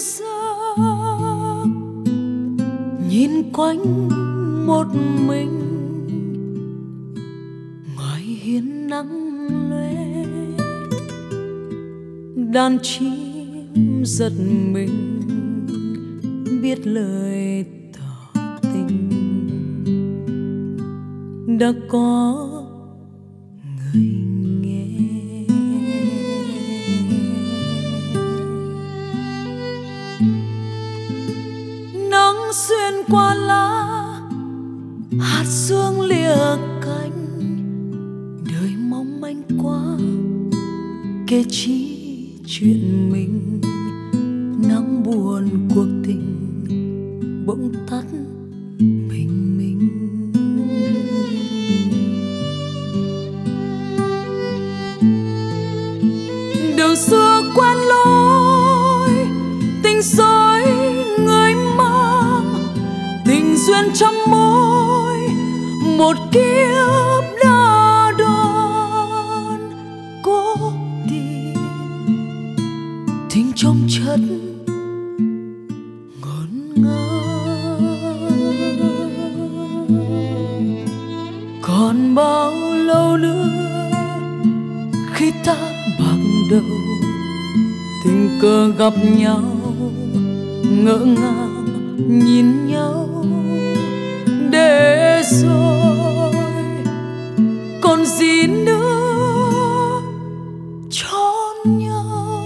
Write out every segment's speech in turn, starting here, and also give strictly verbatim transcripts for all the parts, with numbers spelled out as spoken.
giấc, nhìn quanh một mình ngoài hiên nắng lóe, đàn chim giật mình biết lời tỏ tình, đã có người nghe. Nắng xuyên qua lá, hạt sương lìa cánh, đời mong manh quá kể chi chuyện mình. Nắng buồn cuộc tình bỗng tắt mình mình. Đường xưa quen lối, tình dối người mang, tình duyên trăm mối, một kiếp đã đón cố tìm. Tình trong chất ngổn ngang, còn bao lâu nữa khi ta bạc đầu, tình cờ gặp nhau ngỡ ngàng nhìn nhau, để rồi còn gì nữa trốn nhau.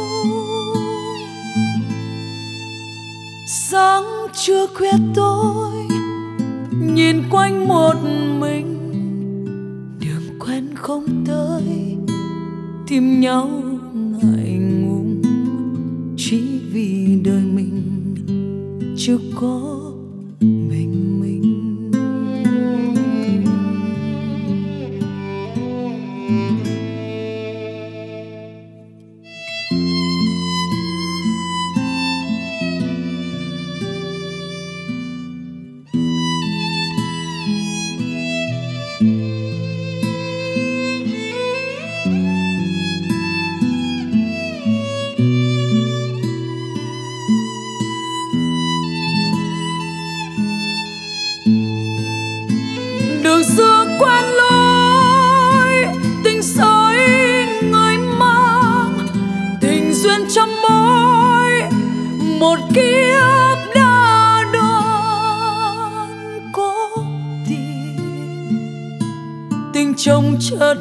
Sáng trưa khuya tối nhìn quanh một mình, đường quen không tới, tìm nhau ngại ngùng, chỉ vì đời mình chưa có mình mình. Đường xưa quen lối, tình dối người mang, tình duyên trăm mối, một kiếp đã đón cố tìm. Tình chồng chất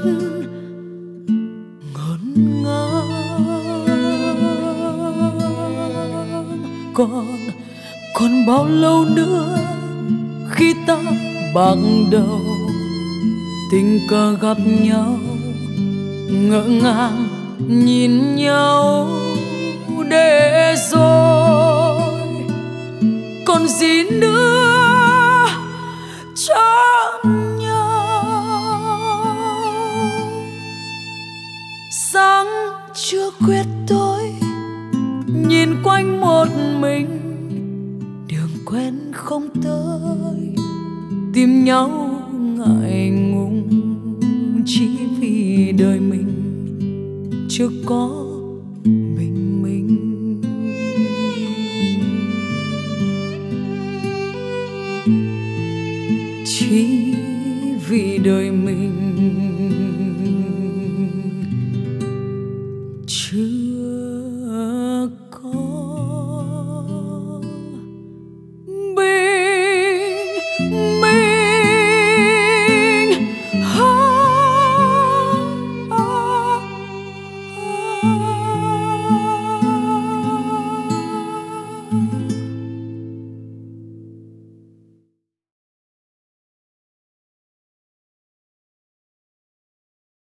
ngổn ngang, còn còn bao lâu nữa khi ta bạc đầu, tình cờ gặp nhau ngỡ ngàng nhìn nhau, để rồi còn gì nữa trong nhau. Sáng trưa khuya tối nhìn quanh một mình, đường quen không tới, tìm nhau ngại ngùng, chỉ vì đời mình chưa có mình mình. Chỉ vì đời mình chưa có mình.